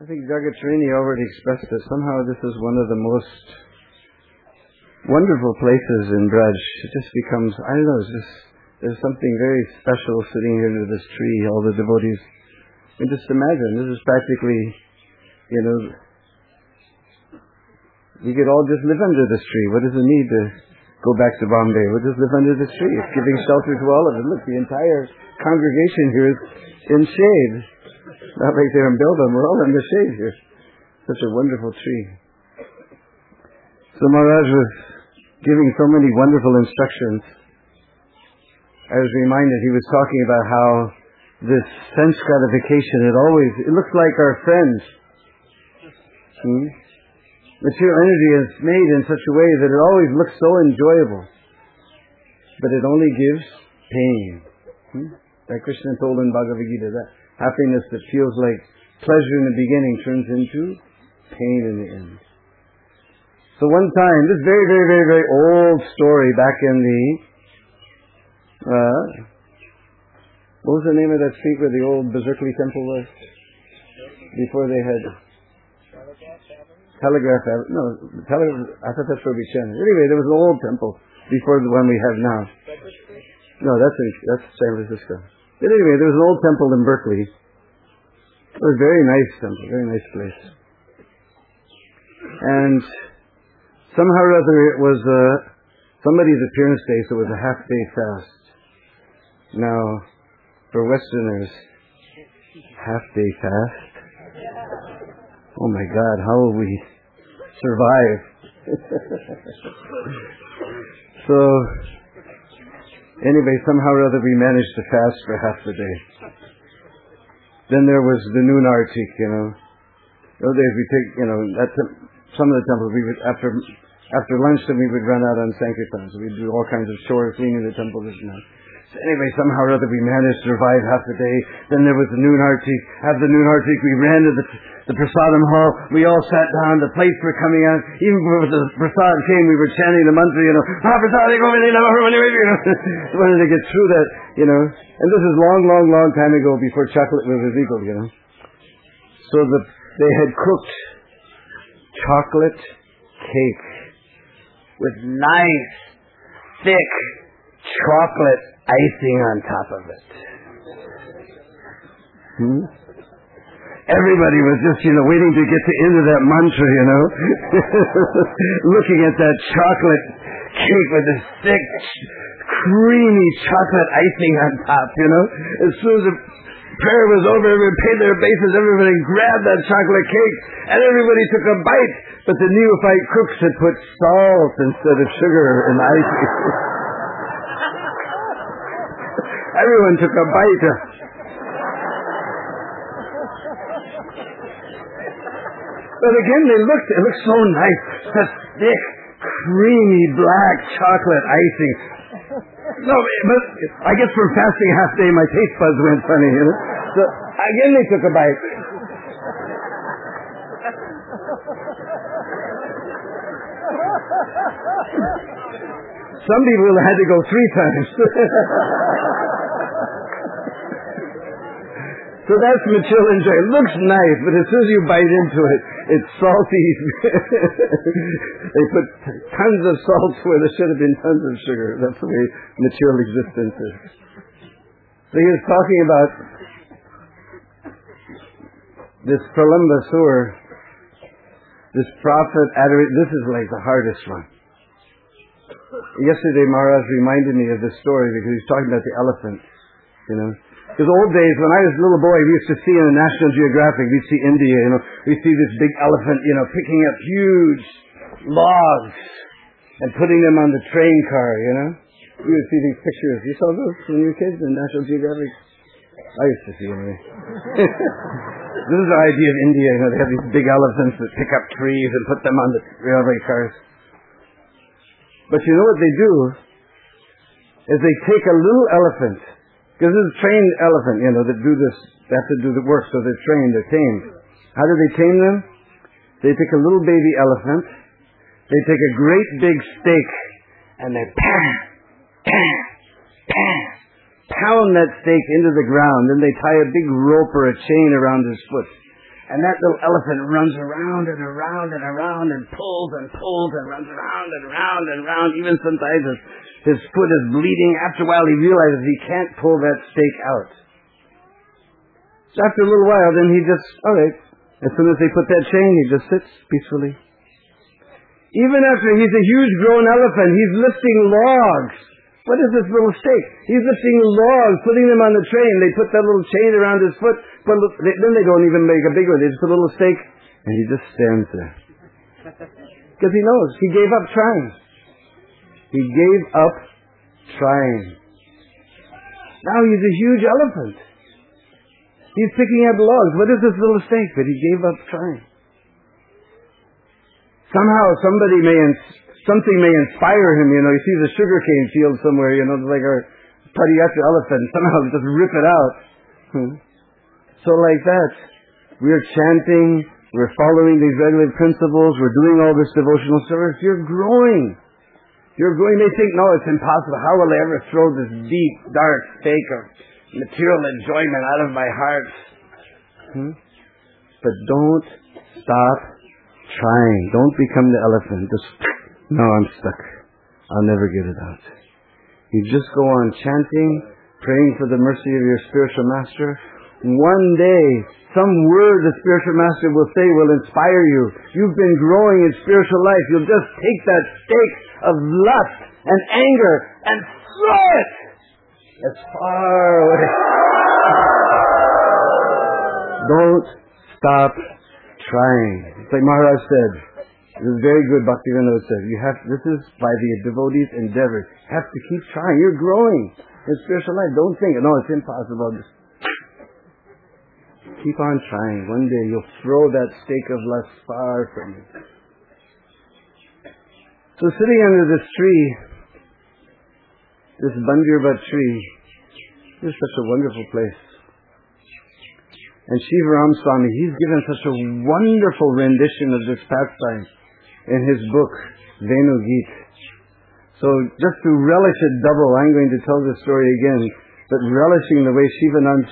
I think Jagat Srini already expressed this. Somehow this is one of the most wonderful places in Braj. It just becomes, I don't know, there's something very special sitting here under this tree, all the devotees. And just imagine, this is practically, we could all just live under this tree. What does it need to go back to Bombay? We'll just live under this tree. It's giving shelter to all of it. Look, the entire congregation here is in shade. Not like they're in Bilbam, we're all in the shade here. Such a wonderful tree. So Maharaj was giving so many wonderful instructions. I was reminded, he was talking about how this sense gratification, it looks like our friends. Material energy is made in such a way that it always looks so enjoyable. But it only gives pain. Like Krishna told in Bhagavad Gita, that happiness that feels like pleasure in the beginning turns into pain in the end. So one time, this very, very, very, very old story back in the, what was the name of that street where the old Berserkly temple was? Before they had Telegraph Avenue. I thought that's where we chanted. Anyway, there was an old temple before the one we have now. No, that's San Francisco. But anyway, there was an old temple in Berkeley. It was a very nice temple, very nice place. And somehow or other it was somebody's appearance day, so it was a half-day fast. Now, for Westerners, half-day fast? Oh my God, how will we survive? So, anyway, somehow or other we managed to fast for half the day. Then there was the noon artik, Those days we take, some of the temples we would, after lunch then we would run out on Sankirtan. So we'd do all kinds of chores, cleaning the temple, this and that. So anyway, somehow or other we managed to survive half the day. Then there was the noon artik. After the noon artik, we ran to the prasadam hall. We all sat down. The plates were coming out. Even before the prasad came, we were chanting the mantra, wanted to get through that, And this is long, long, long time ago before chocolate was illegal, So they had cooked chocolate cake with nice, thick chocolate icing on top of it. Everybody was just, waiting to get to the end of that mantra, looking at that chocolate cake with this thick, creamy chocolate icing on top, As soon as the prayer was over, everybody paid their obeisance, everybody grabbed that chocolate cake, and everybody took a bite. But the neophyte cooks had put salt instead of sugar in the icing. Everyone took a bite. But again, it looked so nice. Such thick, creamy, black chocolate icing. No, but I guess for fasting half day, my taste buds went funny, So again, they took a bite. Some people had to go 3 times. So that's material enjoy. It looks nice, but as soon as you bite into it, it's salty. They put tons of salt where there should have been tons of sugar. That's the way material existence is. So he was talking about this Pralambasur, this prophet, this is like the hardest one. Yesterday Maharaj reminded me of this story because he's talking about the elephant, Because old days, when I was a little boy, we used to see in the National Geographic, we'd see India, we'd see this big elephant, picking up huge logs and putting them on the train car, We would see these pictures. You saw those when you were kids in National Geographic? I used to see them anyway. This is the idea of India, they have these big elephants that pick up trees and put them on the railway cars. But you know what they do? Is they take a little elephant, because this is a trained elephant, that do this, they have to do the work, so they're trained, they're tamed. How do they tame them? They take a little baby elephant, they take a great big stake, and they pound that stake into the ground, then they tie a big rope or a chain around his foot. And that little elephant runs around and around and around and pulls and pulls and runs around and around and around. Even sometimes his foot is bleeding. After a while he realizes he can't pull that stake out. So after a little while, then he just, all right. As soon as they put that chain, he just sits peacefully. Even after he's a huge grown elephant, he's lifting logs. What is this little stake? He's lifting logs, putting them on the train. They put that little chain around his foot, but then they don't even make a big one. They just put a little stake, and he just stands there. Because he knows. He gave up trying. He gave up trying. Now he's a huge elephant. He's picking up logs. What is this little stake? But he gave up trying. Somehow something may inspire him, you know. He sees a sugarcane field somewhere, you know, like our Padiyatra elephant. Somehow just rip it out. So like that, we're chanting, we're following these regulative principles, we're doing all this devotional service. You're growing. You're growing. You may think, no, it's impossible. How will I ever throw this deep, dark stake of material enjoyment out of my heart? But don't stop trying. Don't become the elephant. Just, no, I'm stuck. I'll never get it out. You just go on chanting, praying for the mercy of your spiritual master. One day, some word the spiritual master will say will inspire you. You've been growing in spiritual life. You'll just take that stake of lust and anger and throw it as far away. Don't stop trying. It's like Maharaj said. It was very good. Bhaktivinoda said, this is by the devotee's endeavor. You have to keep trying. You're growing in spiritual life. Don't think, no, it's impossible. Just keep on trying. One day you'll throw that stake of lust far from you. So sitting under this tree, this Bandirbat tree, this is such a wonderful place. And Shivaram Swami, he's given such a wonderful rendition of this pastime in his book, Venu Geet. So just to relish it double, I'm going to tell the story again, but relishing the way Shivaram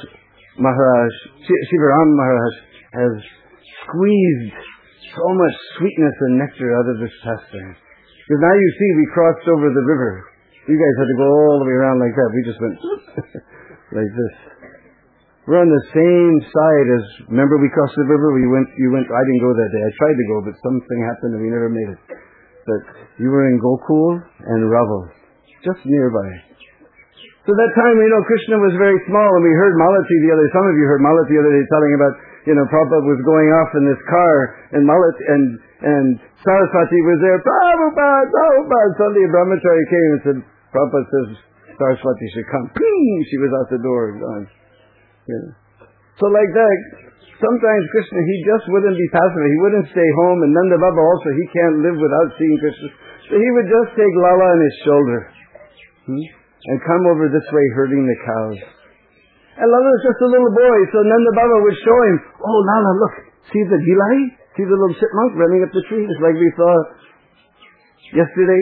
Maharaj has squeezed so much sweetness and nectar out of this pastime. Because now you see, we crossed over the river. You guys had to go all the way around like that. We just went like this. We're on the same side as, remember we crossed the river? You went, I didn't go that day. I tried to go, but something happened and we never made it. But you were in Gokul and Raval, just nearby. So that time, Krishna was very small, and we heard some of you heard Malati the other day telling about, Prabhupada was going off in this car, and Saraswati was there, Prabhupada. Suddenly a brahmachari came and said, Prabhupada says Saraswati should come. Ping! She was out the door, gone. So like that, sometimes Krishna, he just wouldn't be passive. He wouldn't stay home, and Nanda Baba also, he can't live without seeing Krishna. So he would just take Lala on his shoulder. And come over this way herding the cows. And Lala was just a little boy, so Nanda Baba would show him, oh Lala, look, see the gilai? See the little chipmunk running up the tree? It's like we saw yesterday.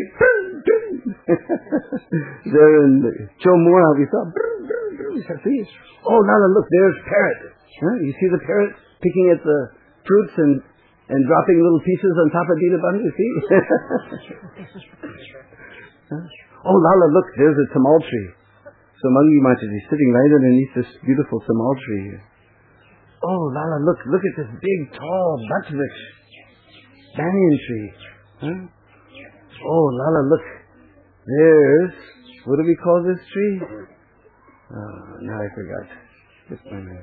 There in Chomora, we saw. Oh Lala, look, there's parrot. You see the parrot picking at the fruits and dropping little pieces on top of Dina Bandhu, you see? Oh, Lala, look, there's a tamal tree. So Mangi Mataji is sitting right underneath this beautiful tamal tree here. Oh, Lala, look at this big, tall, Bhatvriksha banyan tree. Oh, Lala, look, there's, what do we call this tree? Oh, now I forgot. What's my name?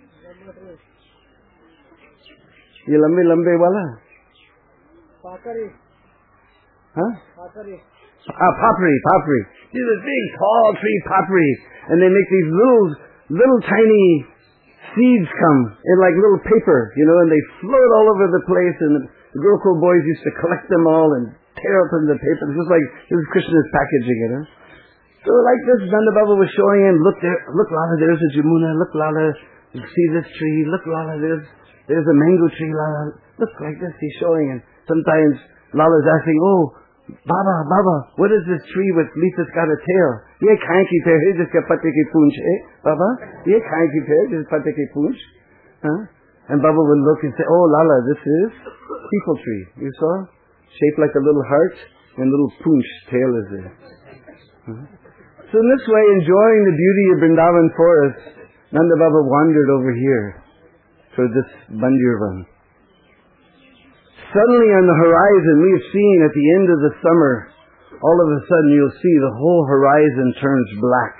Ye lambe wala? Pakari. Huh? Pakari. Papri. These are big, tall tree papri. And they make these little tiny seeds come in like little paper, and they float all over the place. And the Gurukul boys used to collect them all and tear open the paper. It's just like, this is Krishna's packaging, So like this, Nanda Baba was showing him, look Lala, there's a Jamuna. Look, Lala, you see this tree. Look, Lala, there's a mango tree, Lala. Look like this, he's showing him. Sometimes Lala's asking, oh, Baba, what is this tree with at least it's got a tail? Ye khain ki tail hai jiska patte ki poonch hai. Baba, ye khain ki tail jiska patte ki poonch. And Baba would look and say, oh, Lala, this is people tree. You saw? Shaped like a little heart, and little poonch tail is there. So in this way, enjoying the beauty of Vrindavan forest, Nanda Baba wandered over here to this Bandirvan. Suddenly on the horizon, we have seen at the end of the summer, all of a sudden you'll see the whole horizon turns black.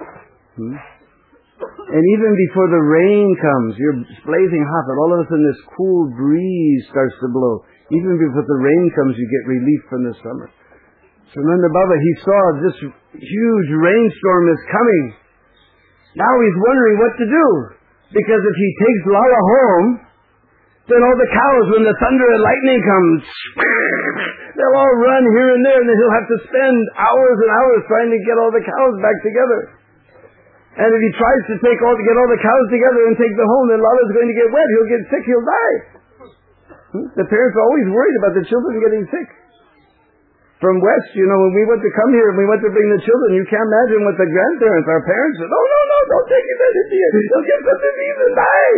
And even before the rain comes, you're blazing hot, but all of a sudden this cool breeze starts to blow. Even before the rain comes, you get relief from the summer. So Nanda Baba, he saw this huge rainstorm is coming. Now he's wondering what to do. Because if he takes Lala home, then all the cows, when the thunder and lightning comes, they'll all run here and there, and then he'll have to spend hours and hours trying to get all the cows back together. And if he tries to get all the cows together and take them home, then Lala's going to get wet. He'll get sick. He'll die. The parents are always worried about the children getting sick. From West, when we went to come here and we went to bring the children, you can't imagine what the grandparents, our parents said, no, don't take him to India. He'll get some disease and die.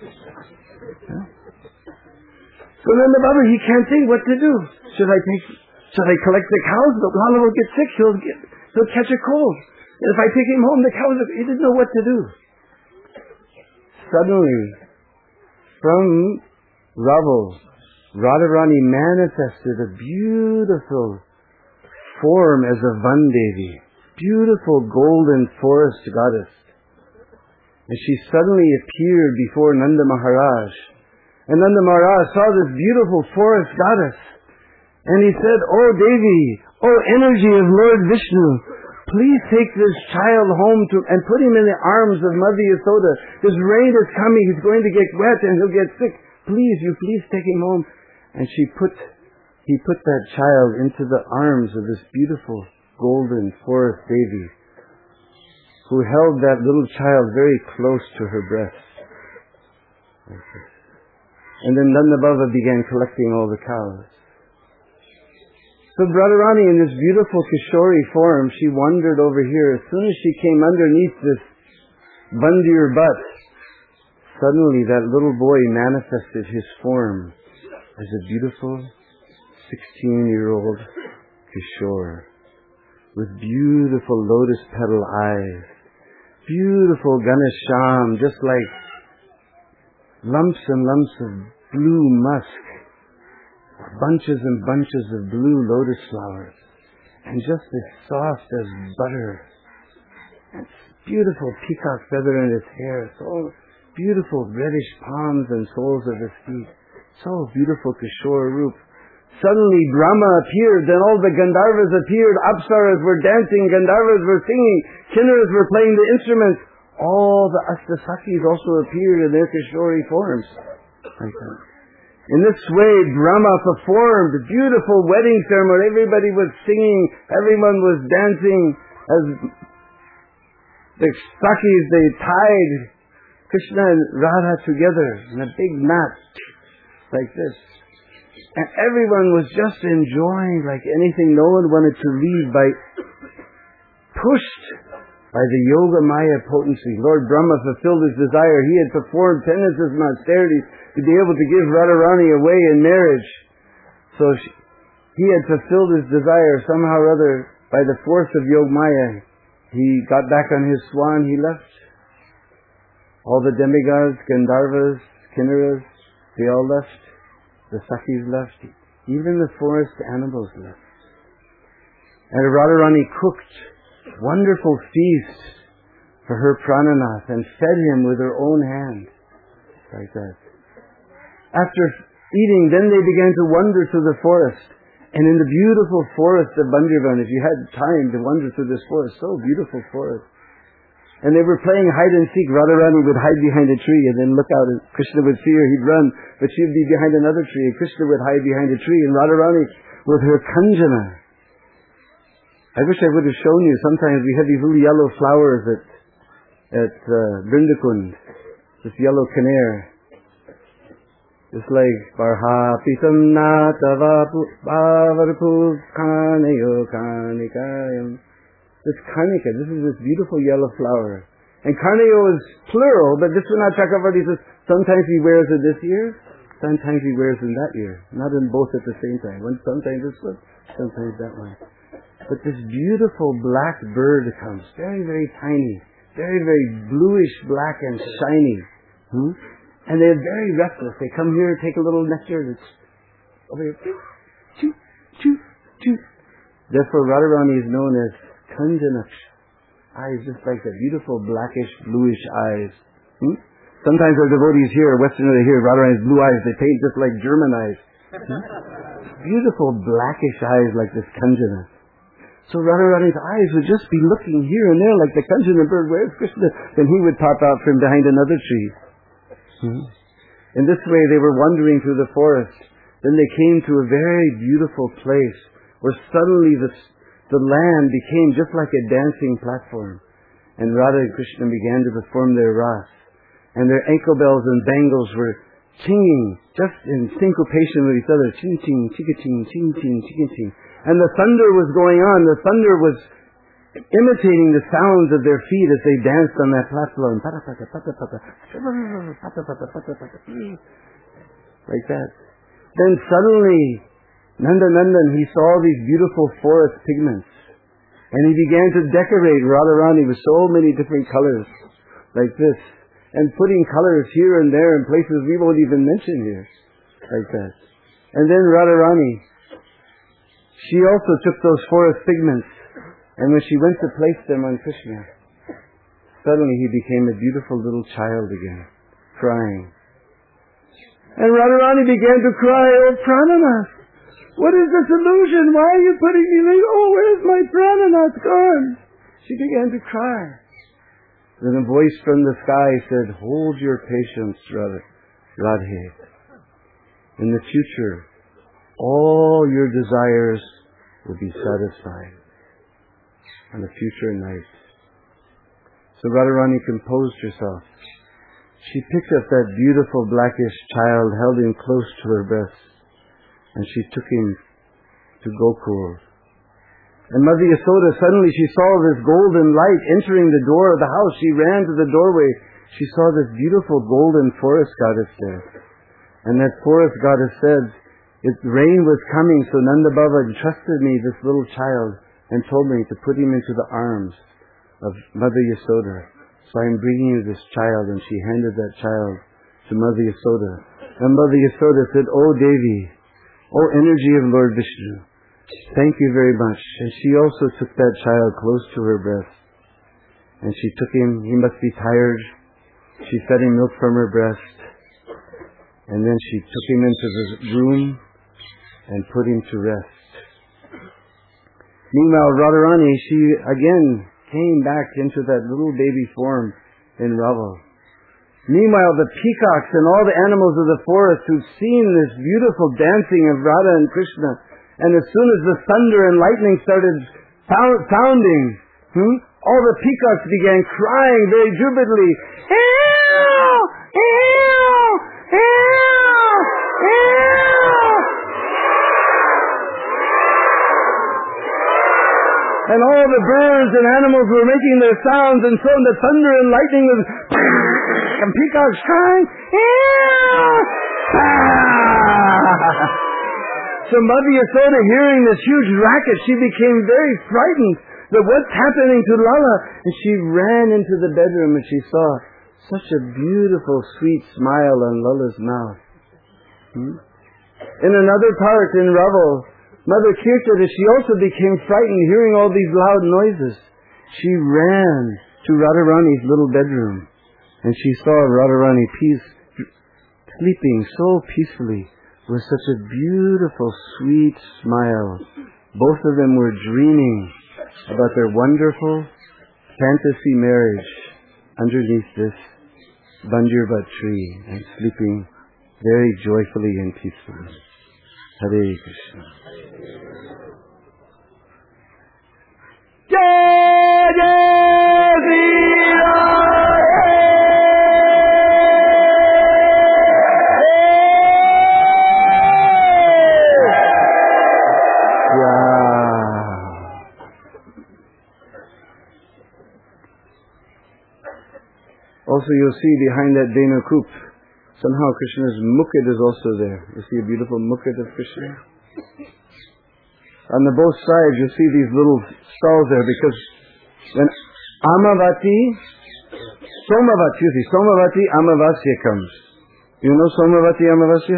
So then the Baba, he can't think what to do. Should I collect the cows? But Lala will get sick. He'll catch a cold. And if I take him home, the cows, he didn't know what to do. Suddenly, from rubble, Radharani manifested a beautiful form as a Vandevi, beautiful golden forest goddess. And she suddenly appeared before Nanda Maharaj. And Nanda Maharaj saw this beautiful forest goddess. And he said, oh Devi, oh energy of Lord Vishnu, please take this child home and put him in the arms of Mother Yasoda. This rain is coming, he's going to get wet and he'll get sick. Please take him home. And he put that child into the arms of this beautiful golden forest Devi, who held that little child very close to her breast. And then Nanda Baba began collecting all the cows. So Radharani, in this beautiful Kishori form, she wandered over here. As soon as she came underneath this Bandir butt, suddenly that little boy manifested his form as a beautiful 16-year-old Kishore with beautiful lotus petal eyes, beautiful Ganesham, just like lumps and lumps of blue musk, bunches and bunches of blue lotus flowers, and just as soft as butter, and beautiful peacock feather in his hair, so beautiful reddish palms and soles of his feet, so beautiful Kishore Roop. Suddenly Brahma appeared, then all the Gandharvas appeared, Apsaras were dancing, Gandharvas were singing, Kinnaras were playing the instruments. All the Astasakis also appeared in their Kishori forms. In this way, Brahma performed a beautiful wedding ceremony. Everybody was singing, everyone was dancing. As the Sakis, they tied Krishna and Radha together in a big knot, like this. And everyone was just enjoying like anything. No one wanted to leave, pushed by the Yoga Maya potency. Lord Brahma fulfilled his desire. He had performed penances and austerities to be able to give Radharani away in marriage. So he had fulfilled his desire somehow or other by the force of Yoga Maya. He got back on his swan, he left. All the demigods, Gandharvas, Kinnaras, they all left. The Sakis left. Even the forest animals left. And Radharani cooked wonderful feasts for her Prananath and fed him with her own hand. Like that. After eating, then they began to wander through the forest. And in the beautiful forest of Bandirvan, if you had time to wander through this forest, so beautiful forest. And they were playing hide and seek. Radharani would hide behind a tree and then look out, and Krishna would see her, he'd run, but she'd be behind another tree, and Krishna would hide behind a tree, and Radharani with her kanjana. I wish I would have shown you. Sometimes we have these little yellow flowers at Vrindakund, this yellow canare. It's like Barha Pitam Natava Bavarpu Kanayo Kanikayam. This kanika, this is this beautiful yellow flower. And Karnayo is plural, but Vishwanath Chakravarti says sometimes he wears it this year, sometimes he wears it that year. Not in both at the same time. Sometimes this one, sometimes that one. But this beautiful black bird comes, very, very tiny, very, very bluish black and shiny. And they're very restless. They come here, take a little nectar, it's over here, choo, choo, choo. Therefore Radharani is known as Kanjanaksha. Eyes just like the beautiful blackish, bluish eyes. Sometimes our devotees here, Westerner, they hear Radharani's blue eyes, they paint just like German eyes. Beautiful blackish eyes like this Kanjana. So Radharani's eyes would just be looking here and there like the Kanjana bird. Where's Krishna? Then he would pop out from behind another tree. In this way they were wandering through the forest. Then they came to a very beautiful place where suddenly the land became just like a dancing platform. And Radha and Krishna began to perform their ras. And their ankle bells and bangles were chinging, just in syncopation with each other. Ching, ching, ching, ching, ching, ching, ching. And the thunder was going on. The thunder was imitating the sounds of their feet as they danced on that platform. Pata, pata, pata, pata. Pata, pata, pata, pata. Like that. Then suddenly, Nandanandan, he saw these beautiful forest pigments. And he began to decorate Radharani with so many different colors, like this. And putting colors here and there in places we won't even mention here, like that. And then Radharani, she also took those forest pigments, and when she went to place them on Krishna, suddenly he became a beautiful little child again, crying. And Radharani began to cry, "Oh Prananath, what is this illusion? Why are you putting me like, oh, where's my Prananath gone?" She began to cry. Then a voice from the sky said, "Hold your patience, Radhe. In the future, all your desires will be satisfied on the future night." So Radharani composed herself. She picked up that beautiful blackish child, held him close to her breast, and she took him to Gokul. And Mother Yasoda, suddenly she saw this golden light entering the door of the house. She ran to the doorway. She saw this beautiful golden forest goddess there. And that forest goddess said, rain was coming, so Nanda Baba entrusted me this little child and told me to put him into the arms of Mother Yasoda. So I am bringing you this child. And she handed that child to Mother Yasoda. And Mother Yasoda said, "Oh Devi, oh energy of Lord Vishnu, thank you very much." And she also took that child close to her breast. And she took him, he must be tired. She fed him milk from her breast. And then she took him into the room and put him to rest. Meanwhile, Radharani, she again came back into that little baby form in Raval. Meanwhile, the peacocks and all the animals of the forest who'd seen this beautiful dancing of Radha and Krishna, and as soon as the thunder and lightning started sounding, all the peacocks began crying very jubilantly, "Ew! Ew! Ew! Ew!" And all the birds and animals were making their sounds, and so the thunder and lightning was, and peacocks crying, "Ew! So Mother Yasoda, hearing this huge racket, she became very frightened that what's happening to Lala? And she ran into the bedroom and she saw such a beautiful, sweet smile on Lala's mouth. In another part in Raval, Mother Kirtada, she also became frightened hearing all these loud noises. She ran to Radharani's little bedroom and she saw Radharani sleeping so peacefully with such a beautiful, sweet smile. Both of them were dreaming about their wonderful fantasy marriage underneath this Banjirvat tree and sleeping very joyfully and peacefully. Hare Krishna. Jai Jai Shri Ram. Also, you'll see behind that Dhenu Koop, somehow Krishna's mukit is also there. You see a beautiful mukit of Krishna. On the both sides, you'll see these little stalls there, because when Somavati Amavasya comes. You know Somavati Amavasya?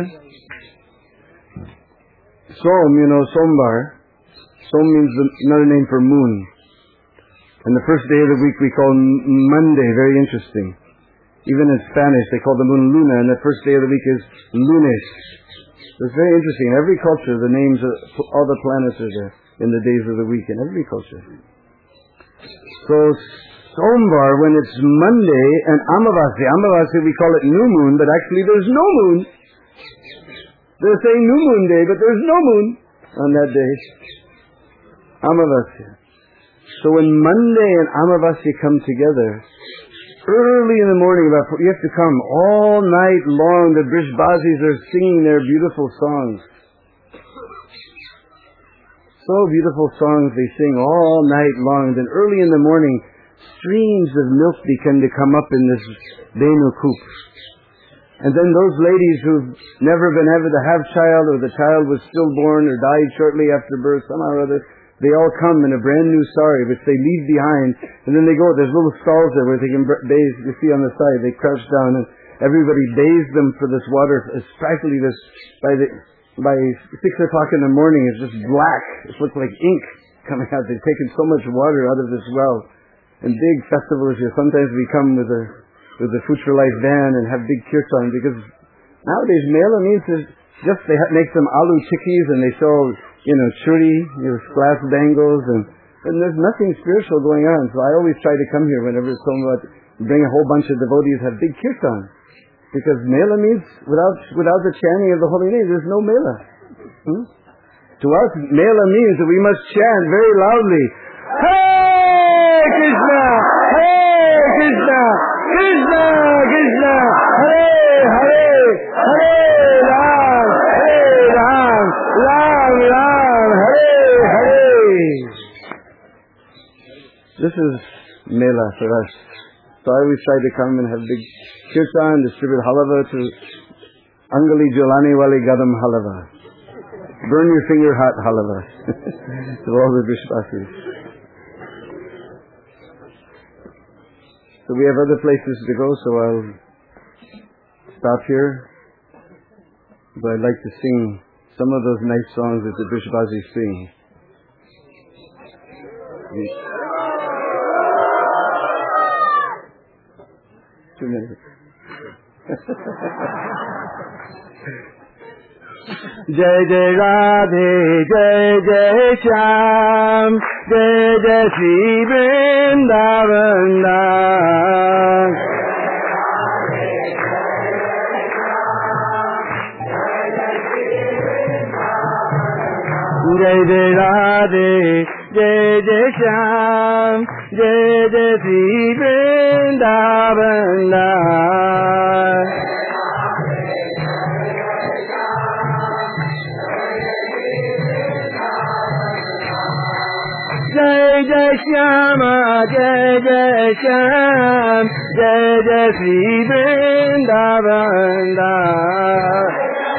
Som, Sombar. Som means another name for moon. And the first day of the week we call Monday. Very interesting. Even in Spanish, they call the moon Luna, and the first day of the week is Lunes. It's very interesting. In every culture, the names of all the planets are there in the days of the week, in every culture. So, Sombar, when it's Monday, and Amavasya we call it new moon, but actually there's no moon. They're saying new moon day, but there's no moon on that day. Amavasya. So when Monday and Amavasya come together, early in the morning, you have to come all night long. The Brishbazis are singing their beautiful songs. So beautiful songs they sing all night long. Then early in the morning, streams of milk begin to come up in this Dhenu Koop. And then those ladies who've never been able to have child, or the child was stillborn or died shortly after birth, somehow or other, they all come in a brand new sari, which they leave behind, and then they go, there's little stalls there where they can bathe. You see on the side, they crouch down, and everybody bathes them for this water. It's practically this, by 6 o'clock in the morning, it's just black. It looks like ink coming out. They've taken so much water out of this well. And big festivals here. Sometimes we come with the Food for Life van and have big kirtan, because nowadays Mela means they make some aloo tikkis, and they sell, churi, glass bangles, and there's nothing spiritual going on. So I always try to come here whenever it's talking about bring a whole bunch of devotees, have big kirtan. Because Mela means, without the chanting of the holy name, there's no Mela. To us, Mela means that we must chant very loudly, Hare Krishna, Hare Krishna, Krishna Krishna, Hare Hare, Hare Ram, Ram Ram, Hare Hare. This is Mela for us. So I always try to come and have big kirtan, distribute halava to Angali Jolani Wali Gadam halava. Burn your finger hot halava to all the Vishvasis. So we have other places to go, so I'll stop here. But I'd like to sing some of those nice songs that the Brishbazis sing. 2 minutes. Jai Jai Radhe, Jai Jai Shyam, Jai Jai Shri Vrindavan Dham. Jai Jai Radhe, Jai Jai Shyam, Jai Jai Shri Vrindavan Dham. Jai Jai Shyama, Jai Jai Shyam, Jai Jai Shri Vrindavan Dham.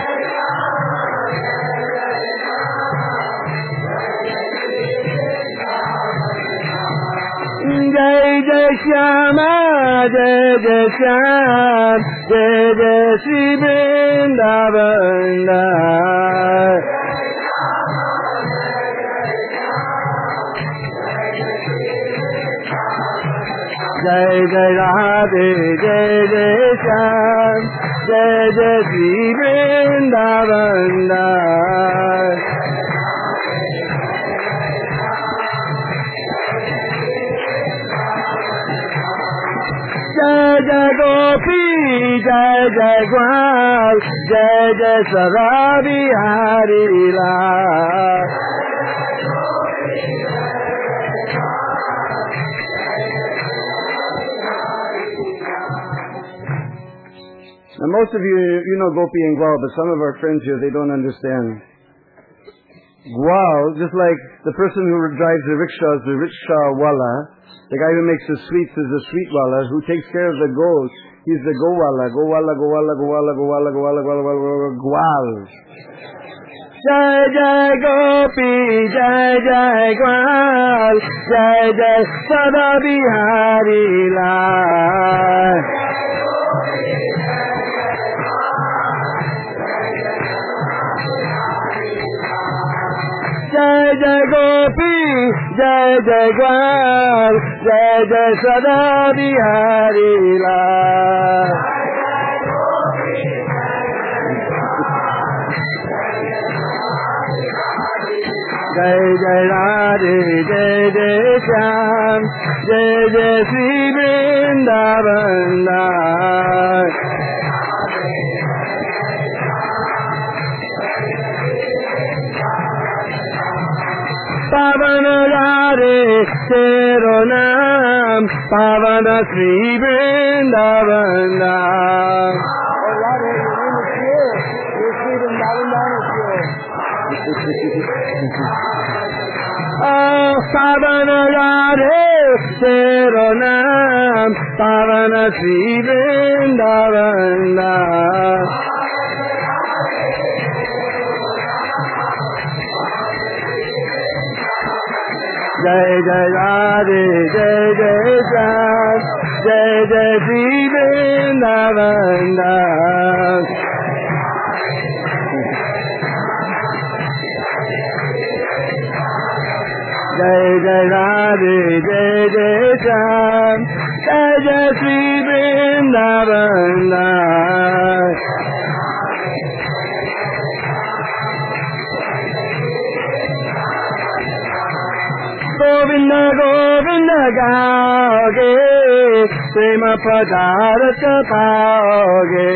Jai Jai Shyama, Jai Jai Shyam, Jai Jai Shri Vrindavan Dham. Jai Jai Radhe, Jai Jai Shyam, Jai Jai Shri Vrindavan Dham. Jai Jai Gopi, Jai Jai Gwal, Jai Jai Sada Bihari Lal. Now most of you know Gopi and Gwal, but some of our friends here, they don't understand. Gwal, just like the person who drives the rickshaw is the rickshaw wala. The guy who makes the sweets is the sweet wala. Who takes care of the goats, he's the gowala. Gowala, gowala, gowala, gowala, gowala, gowala, gwal. Jai Jai Gopi, Jai Jai Gwal, Jai Jai Sada Bihari Lal. Jai Jai Gopi, Jai Jai Gwal, Jai Jai Sada Bihari Lal. Jai Jai Radhe, Jai Jai Shyam, Jai Jai Sri Vrindavan Lal. Pavana Radhe, Tero Naam, Pavana Sri Vrindavan Lal. Oh, Radhe, your name is pure. Your sweet and Vrindavan is pure. Oh, Pavana Radhe, Tero Naam, Pavana Sri Vrindavan Lal. Jai Jai Radhe, Jai Jai Shyam, Jai Jai Sri Vrindavan Lal. Jai Jai Radhe, Jai Jai Shyam, Jai Jai Sri Vrindavan Lal. Govinda Govinda gaoge, prema padarata paoge.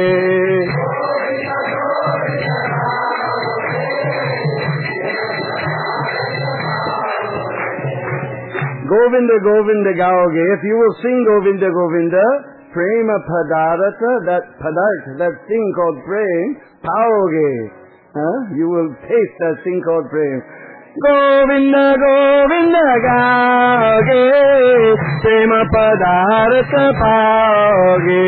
Govinda Govinda gaoge, if you will sing Govinda Govinda, prema padarata, that padarth, that thing called praying, paoge. You will taste that thing called praying. Govinda Govinda gaoge, prema padartha paoge.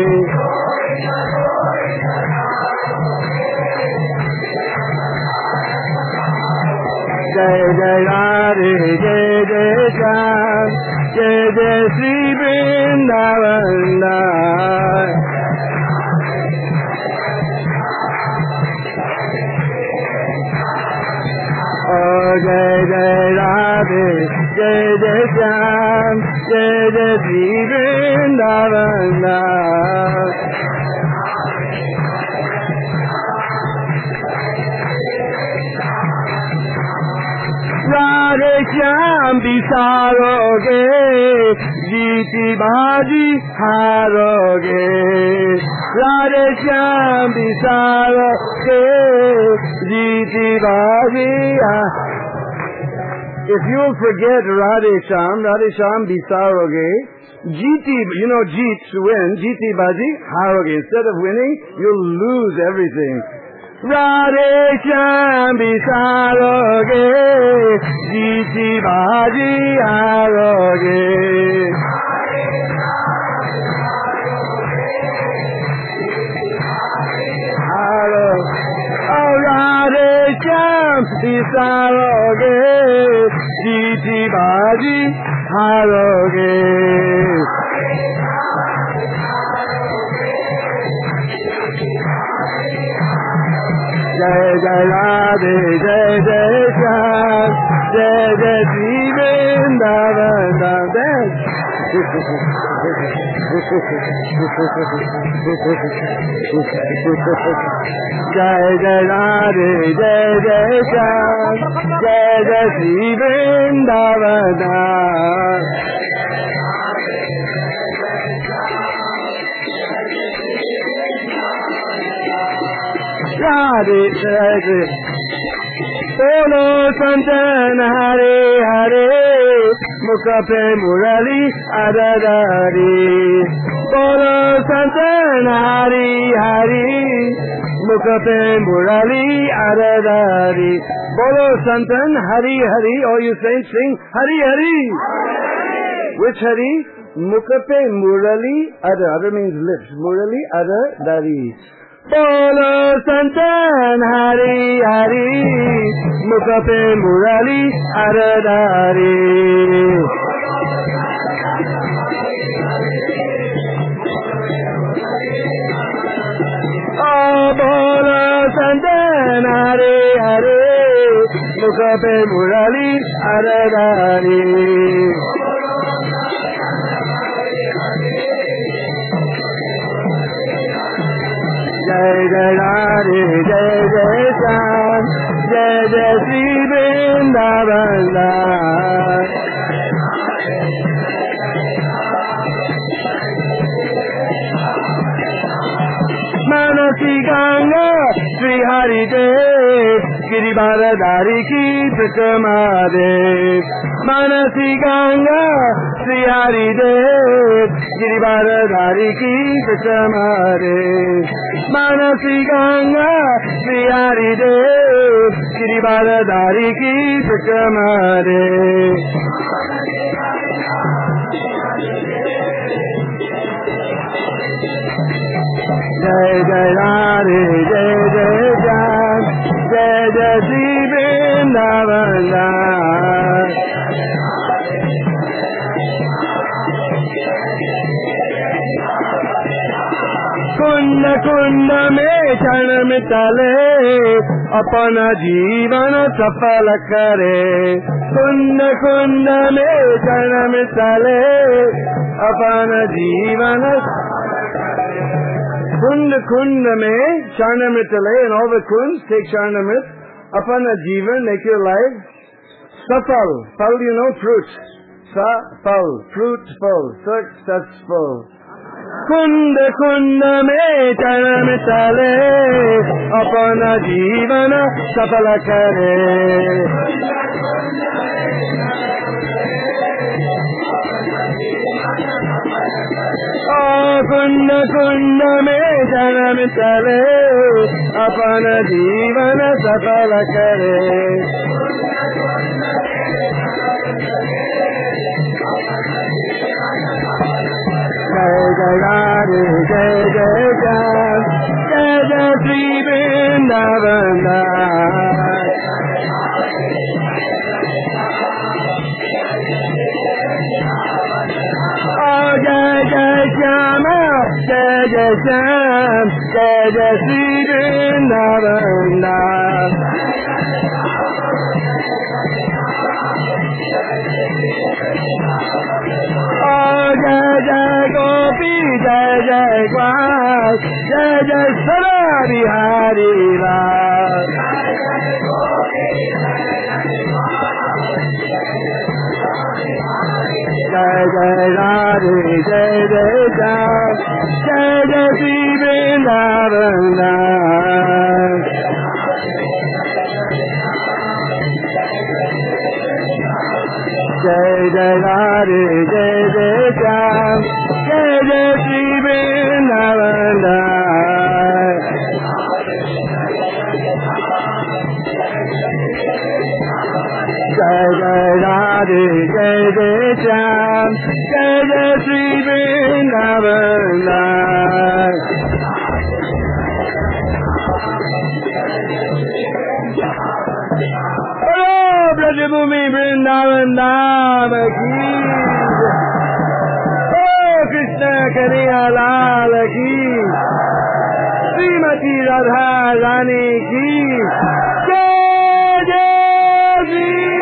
Jai Jai Radhe, Jai Jai Shyam, Jai Jai Sri Vrindavan Lal. Oh, Jai Jai Radhe, Jai Jai Shyam, Jai Jai Sri Vrindavan Lal. Radhe Shyam bisaroge, jeeti baaji haroge. Radhe Shyam bisaroge, jeeti baaji haroge. If you will forget Radhe Shyam bisaroge, jeeti, you know jeet to win, jeeti baaji haroge. Instead of winning, you'll lose everything. Radhe Shyam bisaroge, jeeti baaji haroge. Oh, Radhe Shyam bisaroge, jeeti baaji haroge. Jai Jai Radhe, Jai Jai Shyam, Jai Jai Sri Vrindavan Lal. Jai Jai Radhe, Jai Jai Shyam, Jai Jai Sri Vrindavan Lal. Radhe Radhe, Bolo Santan Hare Hare, Mukha pe Murali Adadari. Bolo Santan Hare Hare, मुख पे मुरली अरदारी. Bolo Santan Hari Hari. All you saints sing Hari Hari. Which Hari? Mukha pe murali adar. Adar means lips. Murali adar dari. Bolo Santan Hari Hari. Mukha pe murali adar dari. Bolo Santan Hari Hari. Mukha pe murali adar dari. Jai Jai Radhe Jai Jai Shyam Jai Jai Shri Vrindavan Lal. Manasi Ganga Sri Hari Dev Girivardhari ki Pratama Dev. Manasi Ganga Sri Hari Dev Girivardhari ki Pratama Dev. Manasi Ganga Sri Hari Dev Girivardhari ki Pratama Dev. Jai Jai Radhe Jai Jai Shyam Jai Jai Shri Vrindavan Lal. Kunda Kunda mein Chanam tale apna jeevan safal kare. Kunda Kunda mein Chanam tale apna jeevan. Kunda Kunda mein Charnamritale, and all the kunds take Charnamrit upon a jivan, make your life safal. Fal, you know, fruit. Sa-fal, fruitful, successful. Kunda Kunda mein Charnamritale upon a jivan safal kare. Kunda Kunda mein Janam tale apna jeevan safal kare. Jai Jai Radhe Jai Jai Shyam Jai Jai Shri Vrindavan Lal. Jai Jai Shyama Jai Jai Shyam Jai Jai Shri Vrindavan Lal. Jai Jai Gopi Jai Jai Gwal Jai Jai Sada Bihari Lal. Jai Jai Radhe Jai Jai Shyam Jai Jai Shri Vrindavan Lal. Jai Jai Radhe Jai Jai Shyam Jai Jai Shri Vrindavan Lal. Jai Jai Radhe Jai Jai Shyam Jai Jai Shri Vrindavan Lal. Brajabhumi Vrindavan Dham ki. Oh Krishna Kanhaiya Lal ki. Srimati Radha Rani ki. Jai Jai Shri